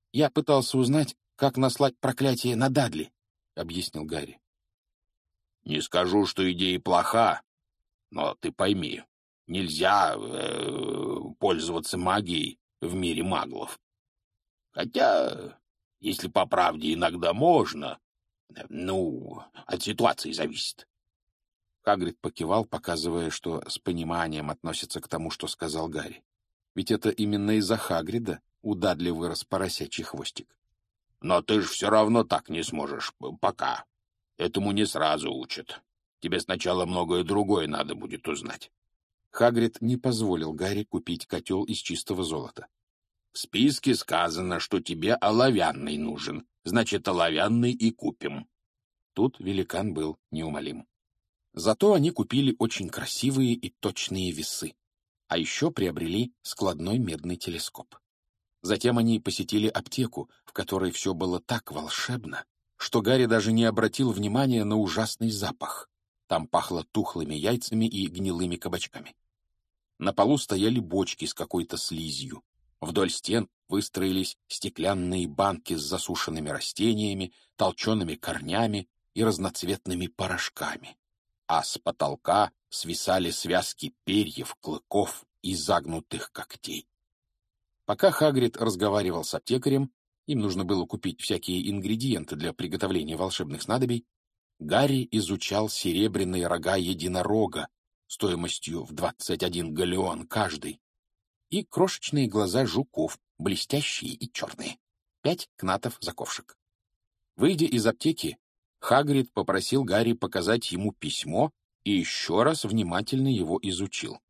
Я пытался узнать, как наслать проклятие на Дадли, — объяснил Гарри. Не скажу, что идея плоха, но ты пойми, нельзя пользоваться магией в мире маглов. Хотя, если по правде, иногда можно. От ситуации зависит. Хагрид покивал, показывая, что с пониманием относится к тому, что сказал Гарри. Ведь это именно из-за Хагрида у Дадли вырос поросячий хвостик. Но ты ж все равно так не сможешь, пока. Этому не сразу учат. Тебе сначала многое другое надо будет узнать. Хагрид не позволил Гарри купить котел из чистого золота. В списке сказано, что тебе оловянный нужен. Значит, оловянный и купим. Тут великан был неумолим. Зато они купили очень красивые и точные весы, а еще приобрели складной медный телескоп. Затем они посетили аптеку, в которой все было так волшебно, что Гарри даже не обратил внимания на ужасный запах. Там пахло тухлыми яйцами и гнилыми кабачками. На полу стояли бочки с какой-то слизью. Вдоль стен выстроились стеклянные банки с засушенными растениями, толчеными корнями и разноцветными порошками. А с потолка свисали связки перьев, клыков и загнутых когтей. Пока Хагрид разговаривал с аптекарем, им нужно было купить всякие ингредиенты для приготовления волшебных снадобий, Гарри изучал серебряные рога единорога стоимостью в 21 галеон каждый и крошечные глаза жуков, блестящие и черные. 5 кнатов за ковшик. Выйдя из аптеки, Хагрид попросил Гарри показать ему письмо и еще раз внимательно его изучил.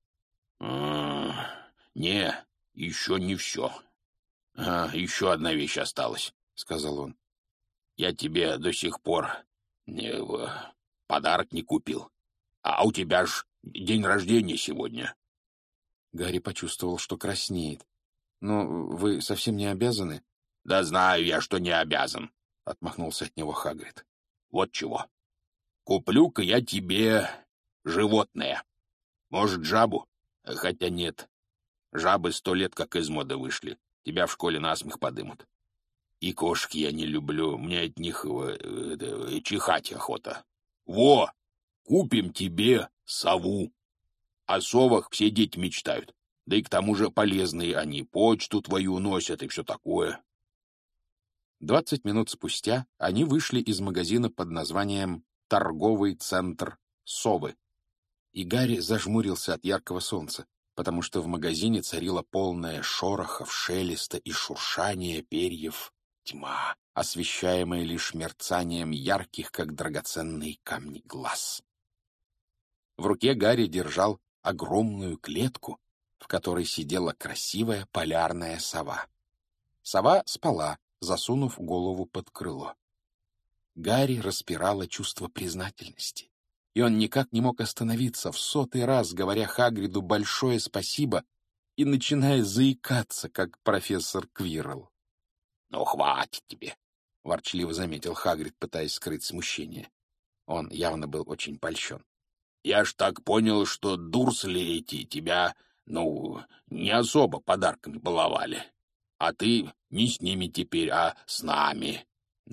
«Не, еще не все. Еще одна вещь осталась», — сказал он. «Я тебе до сих пор подарок не купил. А у тебя ж день рождения сегодня». Гарри почувствовал, что краснеет. «Но вы совсем не обязаны?» «Да знаю я, что не обязан», — отмахнулся от него Хагрид. «Вот чего. Куплю-ка я тебе животное. Может, жабу? Хотя нет. Жабы 100 лет как из моды вышли. Тебя в школе насмех подымут. И кошек я не люблю. Мне от них чихать охота. Во! Купим тебе сову. О совах все дети мечтают. Да и к тому же полезные они. Почту твою носят и все такое». 20 минут спустя они вышли из магазина под названием «Торговый центр Совы». И Гарри зажмурился от яркого солнца, потому что в магазине царила полная шорохов, шелеста и шуршания перьев тьма, освещаемая лишь мерцанием ярких, как драгоценные камни, глаз. В руке Гарри держал огромную клетку, в которой сидела красивая полярная сова. Сова спала, засунув голову под крыло. Гарри распирало чувство признательности, и он никак не мог остановиться, в 100-й раз говоря Хагриду большое спасибо и начиная заикаться, как профессор Квиррелл. «Ну, хватит тебе», — ворчливо заметил Хагрид, пытаясь скрыть смущение. Он явно был очень польщен. «Я ж так понял, что дурсли эти тебя, не особо подарками баловали. А ты не с ними теперь, а с нами.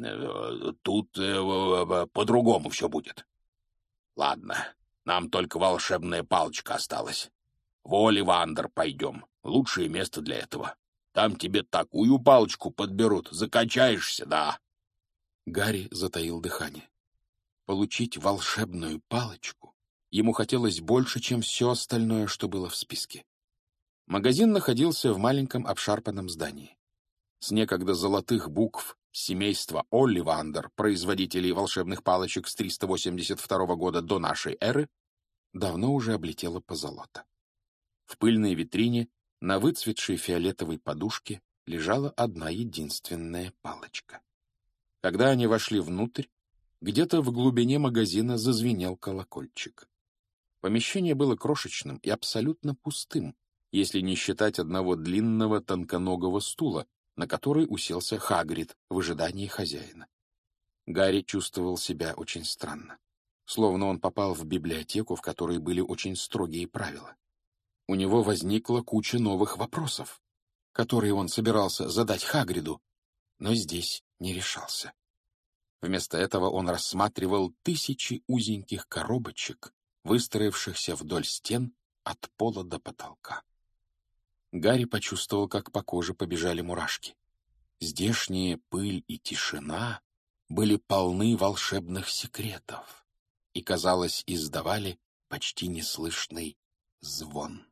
Тут по-другому все будет. Ладно, нам только волшебная палочка осталась. В Оливандер пойдем. Лучшее место для этого. Там тебе такую палочку подберут, закачаешься, да». Гарри затаил дыхание. Получить волшебную палочку ему хотелось больше, чем все остальное, что было в списке. Магазин находился в маленьком обшарпанном здании. С некогда золотых букв семейства Олливандер, производителей волшебных палочек с 382 года до нашей эры, давно уже облетело позолота. В пыльной витрине на выцветшей фиолетовой подушке лежала одна единственная палочка. Когда они вошли внутрь, где-то в глубине магазина зазвенел колокольчик. Помещение было крошечным и абсолютно пустым, если не считать одного длинного тонконогого стула, на который уселся Хагрид в ожидании хозяина. Гарри чувствовал себя очень странно, словно он попал в библиотеку, в которой были очень строгие правила. У него возникла куча новых вопросов. которые он собирался задать Хагриду, но здесь не решался. Вместо этого он рассматривал тысячи узеньких коробочек, выстроившихся вдоль стен от пола до потолка. Гарри почувствовал, как по коже побежали мурашки. Здешняя пыль и тишина были полны волшебных секретов и, казалось, издавали почти неслышный звон.